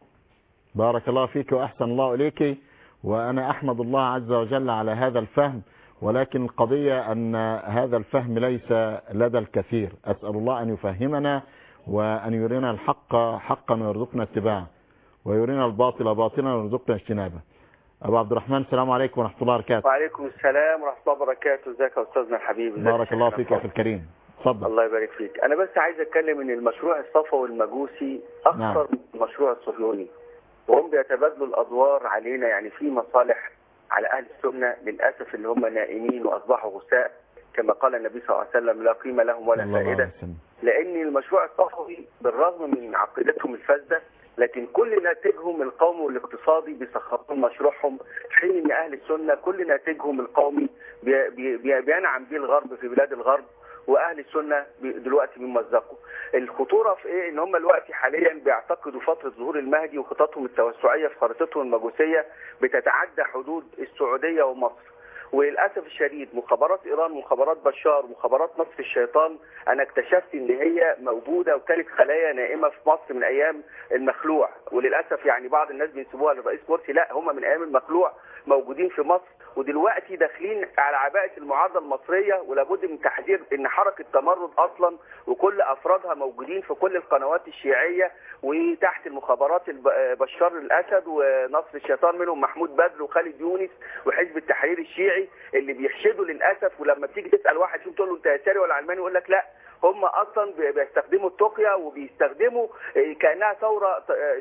بارك الله فيك وأحسن الله إليك، وأنا أحمد الله عز وجل على هذا الفهم، ولكن القضية أن هذا الفهم ليس لدى الكثير. أسأل الله أن يفهمنا وأن يرينا الحق حقا ويرزقنا اتباعه، ويرينا الباطل باطلا ويرزقنا اجتنابه. أبو عبد الرحمن السلام عليكم ورحمة الله وبركاته. وعليكم السلام ورحمة الله وبركاته. ازيك يا أستاذنا الحبيب؟ بارك الله فيك يا أخي الكريم. اتفضل. الله يبارك فيك. أنا بس عايز أتكلم إن المشروع الصفوي المجوسي أخطر نعم. من المشروع الصهيوني، وهم بيتبادلوا الادوار علينا. يعني في مصالح على اهل السنه للاسف اللي هم نائمين واصبحوا غثاء، كما قال النبي صلى الله عليه وسلم لا قيمه لهم ولا فائده، لان المشروع الصفوي بالرغم من عقيدتهم الفاسده لكن كل ناتجهم القومي والاقتصادي بيسخطون مشروعهم، في حين ان اهل السنه كل ناتجهم القومي بي بي بينعم به الغرب في بلاد الغرب، واهل السنه دلوقتي بيمزقوا. الخطوره في ايه؟ ان هم دلوقتي حاليا بيعتقدوا فتره ظهور المهدي وخططهم التوسعيه في خريطتهم المجوسيه بتتعدى حدود السعوديه ومصر. وللاسف الشديد مخابرات ايران، مخابرات بشار، مخابرات نصف الشيطان، انا اكتشفت ان هي موجوده وكانت خلايا نائمه في مصر من ايام المخلوع. وللاسف يعني بعض الناس بينسبوها للرئيس مرسي، لا، هم من ايام المخلوع موجودين في مصر، ودلوقتي داخلين على عباءه المعارضه المصريه. ولابد من تحذير ان حركه تمرد اصلا وكل افرادها موجودين في كل القنوات الشيعيه وتحت المخابرات بشار الاسد ونصر الشيطان، منهم محمود بدر وخالد يونس وحزب التحرير الشيعي اللي بيحشدوا للاسف. ولما تيجي تسال واحد فيهم تقول له انت يساري ولا علماني يقول لك لا، هم اصلا بيستخدموا التقية وبيستخدموا كانها ثوره.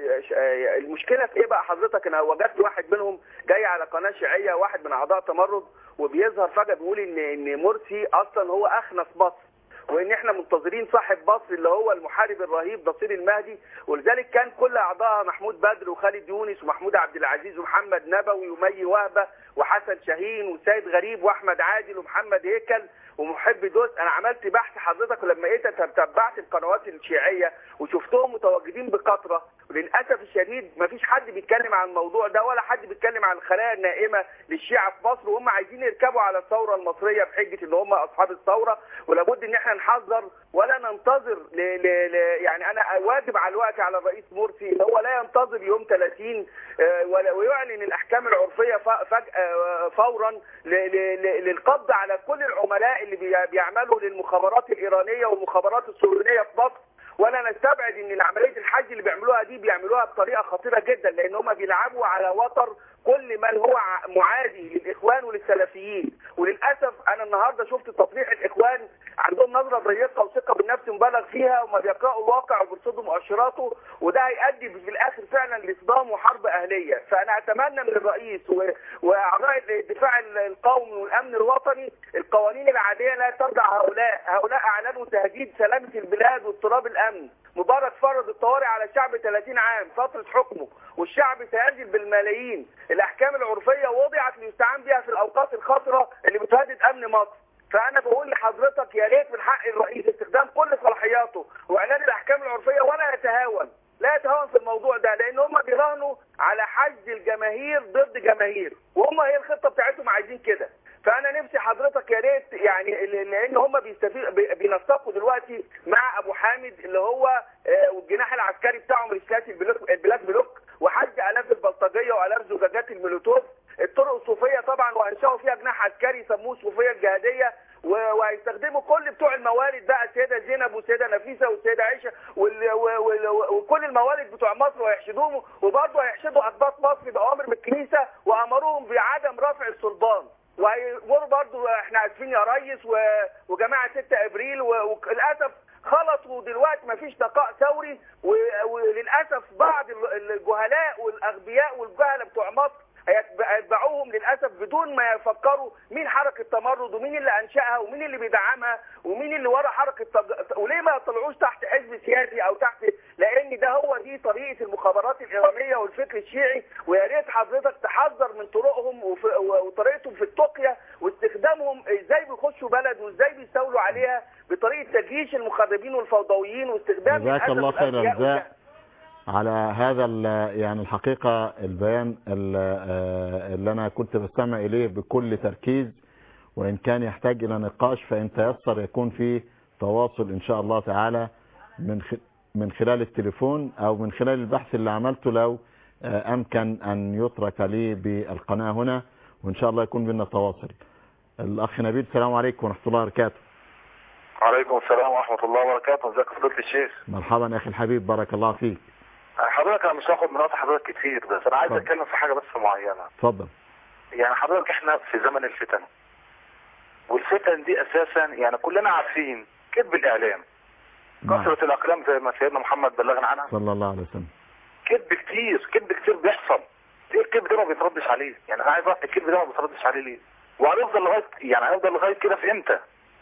المشكله في ايه بقى حضرتك؟ انا وجدت واحد منهم جاي على قناه شيعيه، واحد من اعضاء تمرد، وبيظهر فجاه بيقول ان ان مرسي اصلا هو اخنس مصر، وان احنا منتظرين صاحب مصر اللي هو المحارب الرهيب نصير المهدي. ولذلك كان كل اعضائها محمود بدر وخالد يونس ومحمود عبد العزيز ومحمد نبوي ومي وهبه وحسن شاهين وسيد غريب واحمد عادل ومحمد هيكل ومحب دوس. انا عملت بحث حضرتك ولما جيت تتبعت القنوات الشيعيه وشفتهم متواجدين بكثره، وللاسف الشديد مفيش حد بيتكلم عن الموضوع ده ولا حد بيتكلم عن الخلايا النائمه للشيعه في مصر، وهم عايزين يركبوا على الثوره المصريه بحجه ان هم اصحاب الثوره. ولابد ان احنا نحذر ولا ننتظر ل... ل... ل... يعني انا واجب على الوقت على الرئيس مرسي ان هو لا ينتظر يوم ثلاثين ويعلن الاحكام العرفيه فجاه فورا ل... ل... للقبض على كل العملاء اللي بيعملوا للمخابرات الايرانيه والمخابرات الصهيونيه في مصر. ولا نستبعد ان عمليه الحج اللي بيعملوها دي بيعملوها بطريقه خطيره جدا، لان هم بيلعبوا على وتر كل من هو معادي للاخوان وللسلفيين. وللاسف انا النهارده شفت تصريح الاخوان عندهم نظره ضيقه وثقه بالنفس مبالغ فيها، وما بيقراوا الواقع وبيرصدوا مؤشراته، وده هيؤدي في الاخر فعلا لصدام وحرب اهليه. فانا اتمنى من الرئيس واعضاء الدفاع القومي والامن الوطني القوانين العاديه لا ترضع هؤلاء، هؤلاء اعلنوا تهديد سلامه البلاد واضطراب الامن. مبارك فرض الطوارئ على الشعب ثلاثين عام فتره حكمه، والشعب سينزل بالملايين. الاحكام العرفيه وضعت ليستعان بها في الاوقات الخطره اللي بتهدد امن مصر. فانا بقول لحضرتك يا ريت من حق الرئيس استخدام كل صلاحياته واعلان الاحكام العرفيه، ولا يتهاون، لا يتهاون في الموضوع ده، لان هم بيراهنوا على حشد الجماهير ضد جماهير، وهم هي الخطه بتاعتهم عايزين كده. فانا نفسي حضرتك يا ريت يعني لان هم بينسقوا دلوقتي مع ابو حامد اللي هو والجناح العسكري بتاعهم السياسي البلاك بلوك، وحج الاف البلطجيه والاف زجاجات المولوتوف. الطرق الصوفيه طبعا وانشأوا فيها جناح عسكري يسموه الصوفيه الجهاديه، وهيستخدموا كل بتوع الموالد بقى، السيده زينب والسيده نفيسه والسيده عائشه وكل الموالد بتوع مصر، وهيحشدوهم، وبرضه هيحشدوا اقباط مصر باوامر من الكنيسه يا ريس وجماعه ستة ابريل، وللاسف خلطوا دلوقتي ما فيش نقاء ثوري، وللاسف بعض الجهلاء والاغبياء والجهله بتوع مصر هيتبعوهم للاسف بدون ما يفكروا مين حركه تمرد ومين اللي انشاها ومين اللي بيدعمها ومين اللي ورا حركه تج... وليه ما يطلعوش تحت حزب سياسي او تحت، لان ده هو دي طريقه المخابرات الايرانيه والفكر الشيعي. ويا ريت حضرتك تحذر من طرقهم وف... وطريقتهم في التقيه واستخدامهم ازاي بيخشوا بلد وازاي بيستولوا عليها بطريقه تجيش المخربين والفوضويين واستخدام جزاك الله خير الجزاء على هذا يعني الحقيقة البيان اللي أنا كنت بستمع إليه بكل تركيز، وإن كان يحتاج إلى نقاش فإن تيسر يكون فيه تواصل إن شاء الله تعالى من من خلال التليفون أو من خلال البحث اللي عملته لو أمكن أن يترك لي بالقناة هنا، وإن شاء الله يكون بينا تواصل. الأخ نبيل السلام عليكم ورحمة الله وبركاته. وعليكم السلام ورحمة الله وبركاته. ازيك يا فضيلة الشيخ؟ مرحبا أخي الحبيب بارك الله فيك. حضرتك انا مش هاخد من وقت حضرتك كتير، بس انا عايز فضل. اتكلم في حاجه بس معينه. اتفضل. يعني حضرتك احنا في زمن الفتن، والفتن دي اساسا يعني كلنا عارفين كذب الاعلام، كثره الاقلام زي ما سيدنا محمد بلغنا عنها صلى الله عليه وسلم. كذب كتير كذب كتير بيحصل. ليه الكذب ده ما بيتردش عليه؟ يعني انا عايز اعرف الكذب ده ما بيتردش عليه ليه؟ وهنفضل لغايه يعني هنفضل لغايه كده في امتى؟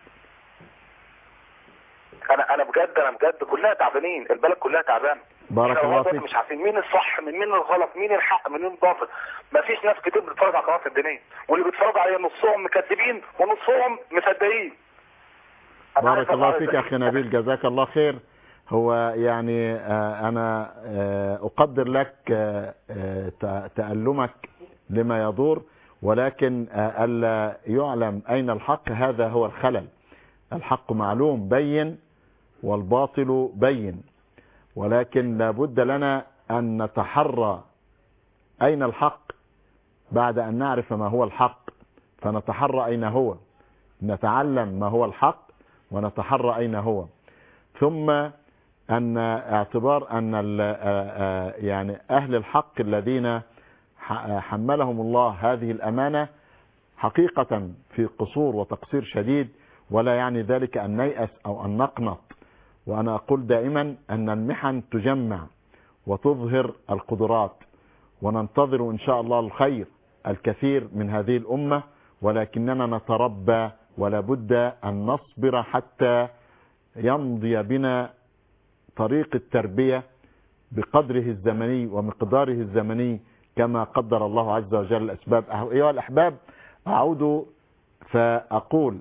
انا انا بجد انا بجد كلها تعبانين، البلد كلها تعبانه. بارك الله فيك. مش عارفين مين الصح من مين الغلط، مين الحق من مين الباطل. مفيش ناس كتير بتتفرج على القنوات الدينيه، واللي بيتفرجوا عليها نصهم مكذبين ونصهم مصدقين. بارك الله فيك اخي نبيل جزاك الله خير. هو يعني انا اقدر لك تألمك لما يدور، ولكن الا يعلم اين الحق هذا هو الخلل. الحق معلوم بين والباطل بين، ولكن لابد لنا أن نتحرى أين الحق بعد أن نعرف ما هو الحق، فنتحرى أين هو، نتعلم ما هو الحق ونتحرى أين هو. ثم أن اعتبار أن يعني أهل الحق الذين حملهم الله هذه الأمانة حقيقة في قصور وتقصير شديد، ولا يعني ذلك أن نيأس أو أن نقنط. وأنا أقول دائما أن المحن تجمع وتظهر القدرات، وننتظر إن شاء الله الخير الكثير من هذه الأمة، ولكننا نتربى ولا بد أن نصبر حتى يمضي بنا طريق التربية بقدره الزمني ومقداره الزمني كما قدر الله عز وجل الأسباب. أيها الأحباب، أعود فأقول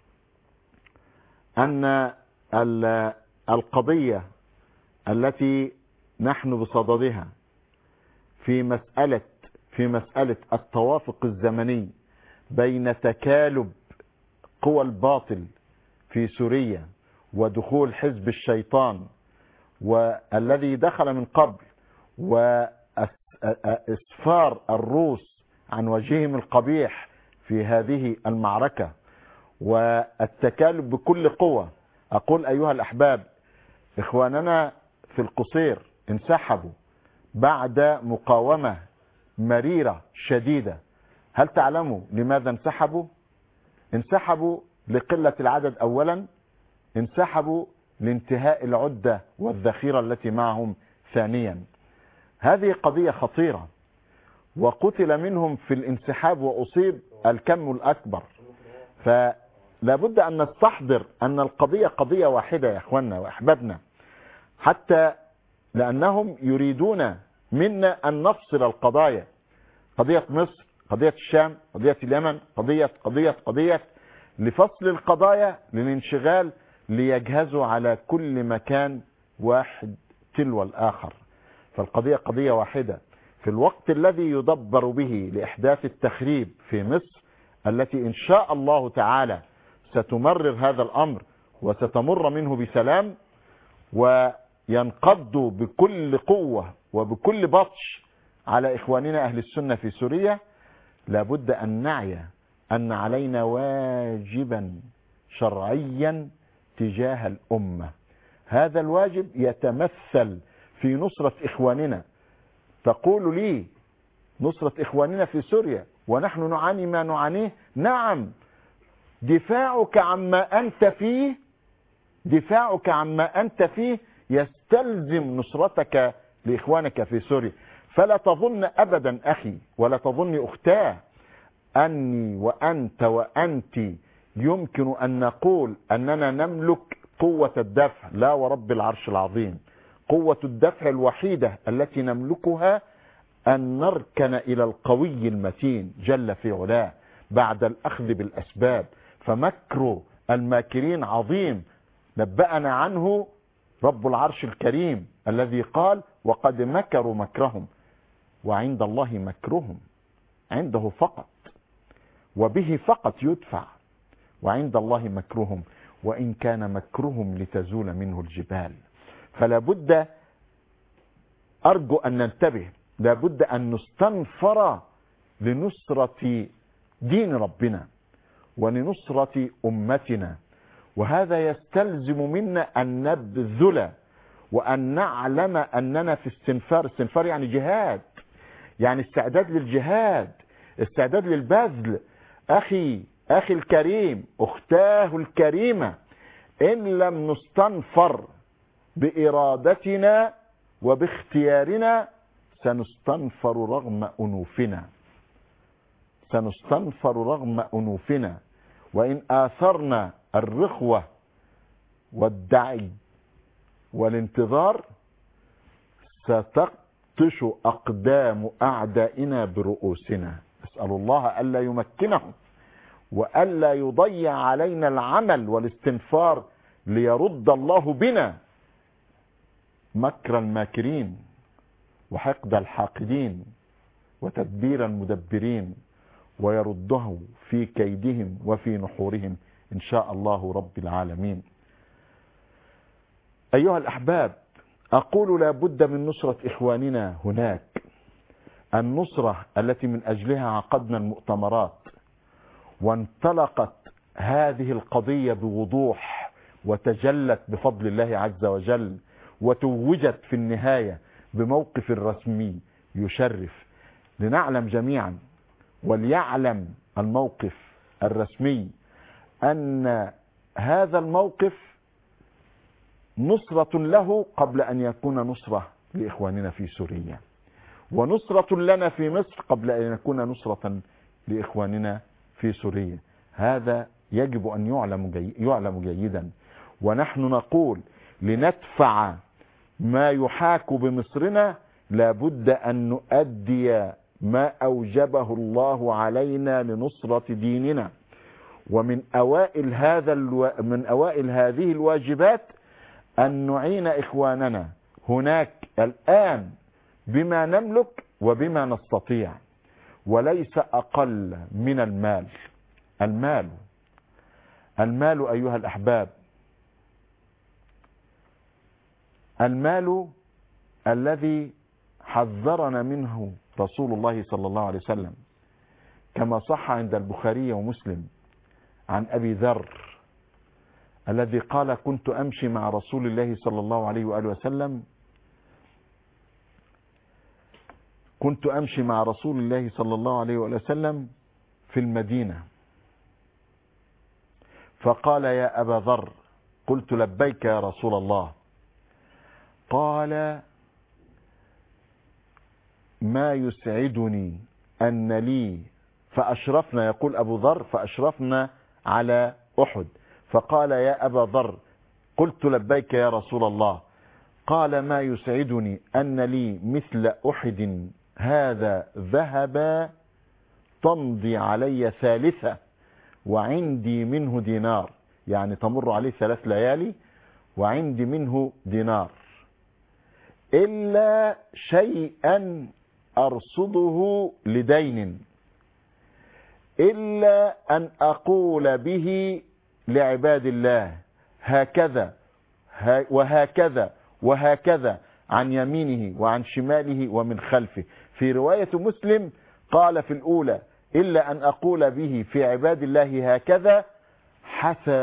أن القضية التي نحن بصددها في مسألة في مسألة التوافق الزمني بين تكالب قوى الباطل في سوريا ودخول حزب الشيطان والذي دخل من قبل وإسفار الروس عن وجههم القبيح في هذه المعركة والتكالب بكل قوة. أقول أيها الأحباب، إخواننا في القصير انسحبوا بعد مقاومة مريرة شديدة. هل تعلموا لماذا انسحبوا؟ انسحبوا لقلة العدد أولا، انسحبوا لانتهاء العدة والذخيرة التي معهم ثانيا. هذه قضية خطيرة، وقتل منهم في الانسحاب وأصيب الكم الأكبر. فلا بد أن نستحضر أن القضية قضية واحدة يا أخواننا وأحبابنا، حتى لأنهم يريدون منا أن نفصل القضايا، قضية مصر، قضية الشام، قضية اليمن، قضية قضية قضية لفصل القضايا للانشغال ليجهزوا على كل مكان واحد تلو الآخر. فالقضية قضية واحدة. في الوقت الذي يدبر به لإحداث التخريب في مصر التي إن شاء الله تعالى ستمرر هذا الأمر وستمر منه بسلام، وينقض بكل قوة وبكل بطش على إخواننا أهل السنة في سوريا، لابد أن نعي أن علينا واجبا شرعيا تجاه الأمة. هذا الواجب يتمثل في نصرة إخواننا. تقول لي نصرة إخواننا في سوريا ونحن نعاني ما نعانيه؟ نعم، دفاعك عما أنت فيه دفاعك عما أنت فيه يستلزم نصرتك لإخوانك في سوريا. فلا تظن أبدا أخي ولا تظن أختاه أني وأنت وأنت يمكن أن نقول أننا نملك قوة الدفع. لا ورب العرش العظيم. قوة الدفع الوحيدة التي نملكها أن نركن إلى القوي المتين جل في علاه بعد الأخذ بالأسباب. فمكر الماكرين عظيم نبأنا عنه رب العرش الكريم الذي قال وقد مكروا مكرهم وعند الله مكرهم. عنده فقط وبه فقط يدفع، وعند الله مكرهم وإن كان مكرهم لتزول منه الجبال. فلا بد، أرجو أن ننتبه، لا بد أن نستنفر لنصرة دين ربنا ولنصرة أمتنا. وهذا يستلزم منا أن نبذل وأن نعلم أننا في استنفار. استنفار يعني جهاد، يعني استعداد للجهاد، استعداد للبذل. أخي أخي الكريم، أختاه الكريمة، إن لم نستنفر بإرادتنا وباختيارنا سنستنفر رغم أنوفنا سنستنفر رغم أنوفنا. وإن آثرنا الرخوة والدعي والانتظار ستقطش أقدام أعدائنا برؤوسنا. أسأل الله ألا يمكنهم وألا يضيع علينا العمل والاستنفار ليرد الله بنا مكر الماكرين وحقد الحاقدين وتدبير المدبرين ويرده في كيدهم وفي نحورهم إن شاء الله رب العالمين. أيها الأحباب، أقول لا بد من نصرة إخواننا هناك، النصرة التي من أجلها عقدنا المؤتمرات وانطلقت هذه القضية بوضوح وتجلت بفضل الله عز وجل وتوجت في النهاية بموقف رسمي يشرف. لنعلم جميعا وليعلم الموقف الرسمي أن هذا الموقف نصرة له قبل أن يكون نصرة لإخواننا في سوريا، ونصرة لنا في مصر قبل أن يكون نصرة لإخواننا في سوريا. هذا يجب أن يعلم, جي يعلم جيدا. ونحن نقول لندفع ما يحاك بمصرنا لابد أن نؤدي ما أوجبه الله علينا لنصرة ديننا. ومن أوائل هذا الو... من أوائل هذه الواجبات أن نعين إخواننا هناك الآن بما نملك وبما نستطيع، وليس أقل من المال. المال المال أيها الأحباب، المال الذي حذرنا منه رسول الله صلى الله عليه وسلم كما صح عند البخاري ومسلم عن أبي ذر الذي قال كنت أمشي مع رسول الله صلى الله عليه وآله وسلم كنت أمشي مع رسول الله صلى الله عليه وآله وسلم في المدينة فقال يا أبا ذر، قلت لبيك يا رسول الله. قال ما يسعدني أن لي، فأشرفنا، يقول أبو ذر فأشرفنا على أحد، فقال يا أبا ذر قلت لبيك يا رسول الله. قال ما يسعدني أن لي مثل أحد هذا ذهب تمضي علي ثالثة وعندي منه دينار، يعني تمر عليه ثلاث ليالي وعندي منه دينار، إلا شيئا أرصده لدين، إلا أن أقول به لعباد الله هكذا وهكذا وهكذا عن يمينه وعن شماله ومن خلفه. في رواية مسلم قال في الأولى إلا أن أقول به في عباد الله هكذا حثى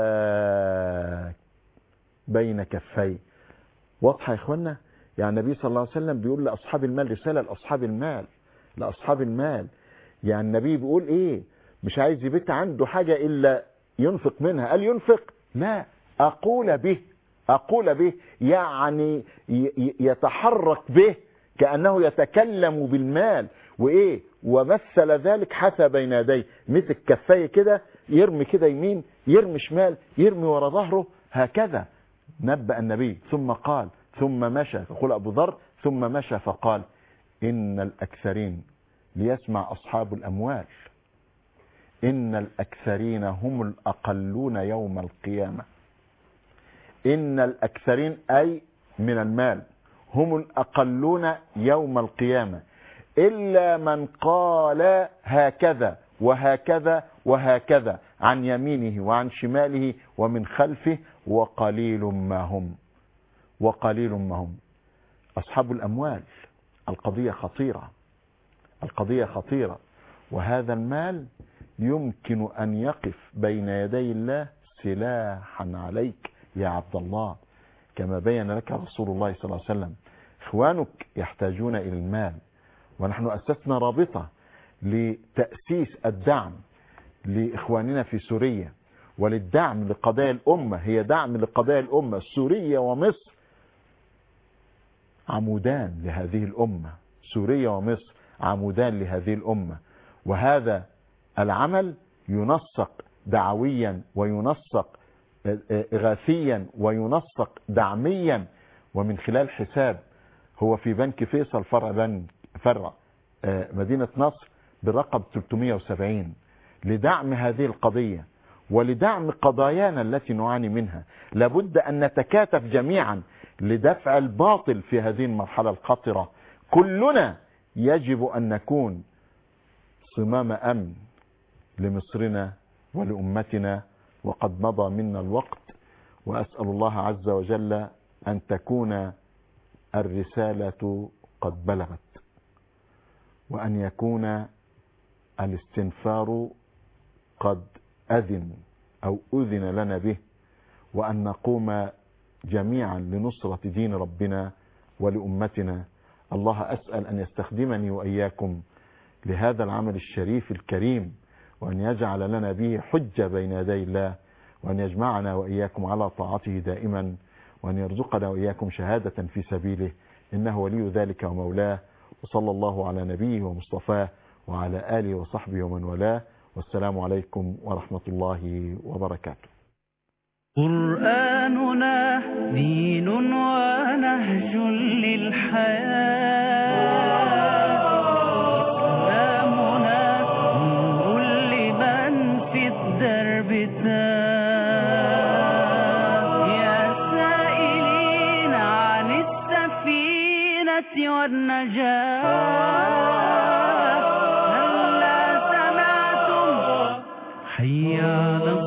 بين كفي. واضحة يا إخوانا؟ يعني النبي صلى الله عليه وسلم بيقول لأصحاب المال، رسالة لأصحاب المال، لأصحاب المال. يعني النبي بيقول إيه؟ مش عايز يبيت عنده حاجة إلا ينفق منها. قال ينفق؟ لا، أقول به، أقول به يعني يتحرك به كأنه يتكلم بالمال. وإيه؟ ومثل ذلك حتى بين يديه، مسك كفاية كده يرمي كده يمين، يرمي شمال، يرمي ورا ظهره، هكذا نبأ النبي. ثم قال ثم مشى، يقول أبو ذر ثم مشى فقال إن الأكثرين، ليسمع أصحاب الأموال، إن الأكثرين هم الأقلون يوم القيامة. إن الأكثرين أي من المال هم الأقلون يوم القيامة، إلا من قال هكذا وهكذا وهكذا عن يمينه وعن شماله ومن خلفه، وقليل ما هم، وقليل ما هم. أصحاب الأموال القضية خطيرة، القضية خطيرة. وهذا المال يمكن أن يقف بين يدي الله سلاحا عليك يا عبد الله، كما بين لك رسول الله صلى الله عليه وسلم. إخوانك يحتاجون إلى المال، ونحن أسسنا رابطة لتأسيس الدعم لإخواننا في سوريا وللدعم لقضايا الأمة. هي دعم لقضايا الأمة. سوريا ومصر عمودان لهذه الأمة، سوريا ومصر عمودان لهذه الأمة. وهذا العمل ينسق دعويا وينسق إغاثيا وينسق دعميا، ومن خلال حساب هو في بنك فيصل فرع بنك فرع مدينة نصر برقم ثلاثمائة وسبعين، لدعم هذه القضية ولدعم قضايانا التي نعاني منها. لابد أن نتكاتف جميعا لدفع الباطل في هذه المرحلة الخطرة. كلنا يجب أن نكون صمام أمن لمصرنا ولأمتنا، وقد مضى منا الوقت. وأسأل الله عز وجل أن تكون الرسالة قد بلغت، وأن يكون الاستنفار قد أذن أو أذن لنا به، وأن نقوم جميعا لنصرة دين ربنا ولأمتنا. الله أسأل أن يستخدمني وإياكم لهذا العمل الشريف الكريم، وأن يجعل لنا به حجة بين يدي الله، وأن يجمعنا وإياكم على طاعته دائما، وأن يرزقنا وإياكم شهادة في سبيله، إنه ولي ذلك ومولاه. وصلى الله على نبيه ومصطفاه وعلى آله وصحبه ومن والاه، والسلام عليكم ورحمة الله وبركاته. قرآننا دين ونهج للحياة، إسلامنا نور لمن في الدرب تاه. يا سائلين عن السفينة والنجاة، هلا سمعتم حي على